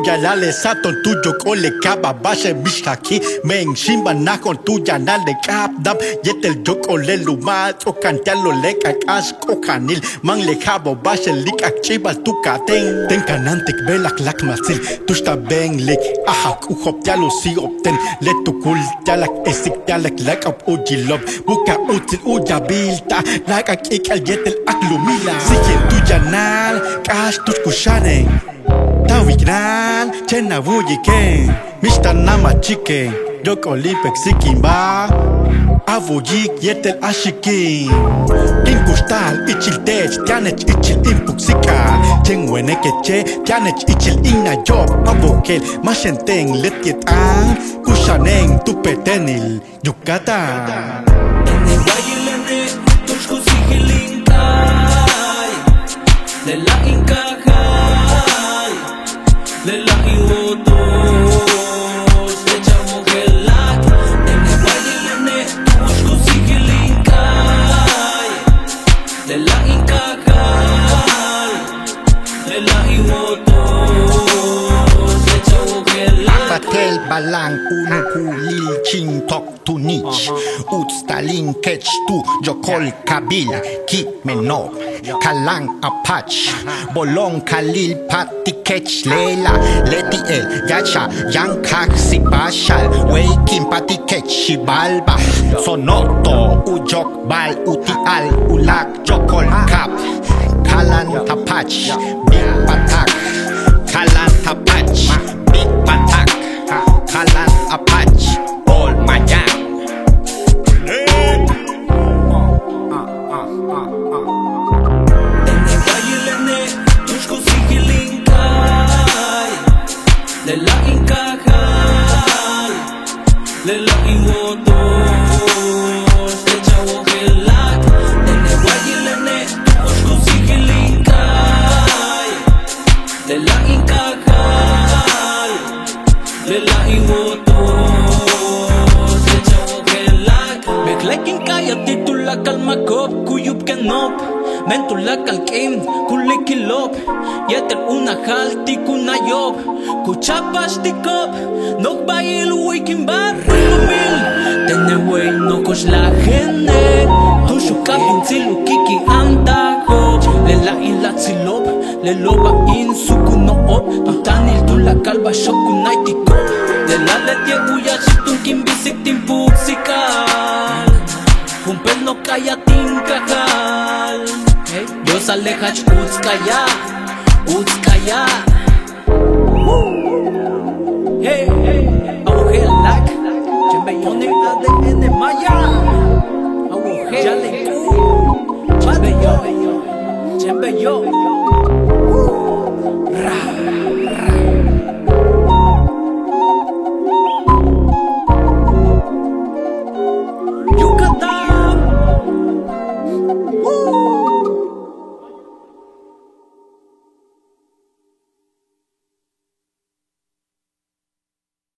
tuya lale saton tuyo kole kaba bashe bishaki men shimba na con tuya nale kapdam yetel joko le luma to cantalo le kakas kokanil man le kabo bashe lik akchiba tu katen ten kanantik belak lak masil tushta ben lik ahak uhop yalo si opten le tukul yalak esik yalak lak up ujilob buka util ujabilta lak akikal yetel aklumila sikin tuya nal kash tushkushane Tawiknan, chena vuyiken Mishta nama chicken Yoko lipek sikimba Avuyik yetel ashikin Kinkustal ichil tech Tianech ichil impuksikal Chen wenekeche Tianech ichil inna job Avokel Mashenteng letietan Kushaneng tupetenil Yucatan Ene guayilene Tushku sigilinkay Lela inkajay Lela iwotos Echamo gelak Ene guayilene Tushku sigilinkay Lela inkajay Lela iwotos Echamo gelak Patel balang unuku lil chin tok tu nich Ut stalin kech tu jokol kabil ki menop Kalang apach Bolong kalil pati kech lela Leti el yacha yang kak si bashal Weikin pati kech shibalba Sonoto ujok bal uti al ulak jokol kap Kalan tapach big patak Kalan tapach big patak Kalan apach all mayan Ene guayilene Tushku sigilinkay Lela inkajay Lela iwotos Echamo gelak Ene guayilene Tushku sigilinkay Lela inkajay Lela iwotos Echamo gelak Beklekin kaya titula kalmakop Kuyup kenop Mentula kalkim kulikilop Yeter una halti kunayob Kuchapash tikop Nok bail wikin bar Rilumil Teneway no kosh la gene Tushukap inzilu kiki antajo Lela ilatzilop Leloba in suku no op Tutanil tula kalba shoku naitikop Lela letie uya shitun kimbisik timpuksikal Humpel no kaya tinkajal Yo salejach utskaya Utskaya Hey, awogelak Chembeyone ADN maya Awogel Chembeyo